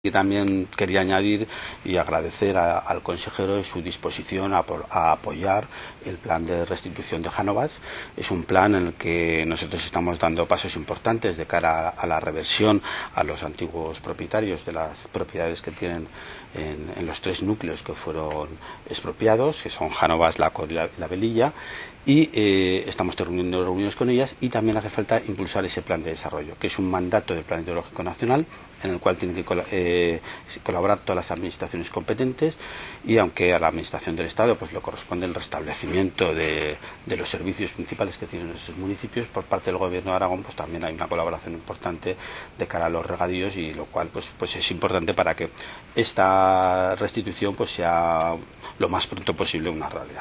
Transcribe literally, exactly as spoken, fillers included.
Y también quería añadir y agradecer a, al consejero su disposición a, a apoyar el plan de restitución de Jánovas. Es un plan en el que nosotros estamos dando pasos importantes de cara a, a la reversión a los antiguos propietarios de las propiedades que tienen en, en los tres núcleos que fueron expropiados, que son Jánovas, Laco y la, la Velilla, y eh, estamos teniendo reuniones con ellas, y también hace falta impulsar ese plan de desarrollo, que es un mandato del Plan Hidrológico Nacional en el cual tienen que eh, colaborar todas las administraciones competentes, y aunque a la administración del Estado pues le corresponde el restablecimiento de, de los servicios principales que tienen estos municipios, por parte del Gobierno de Aragón pues también hay una colaboración importante de cara a los regadíos, y lo cual pues, pues es importante para que esta restitución pues sea lo más pronto posible una realidad.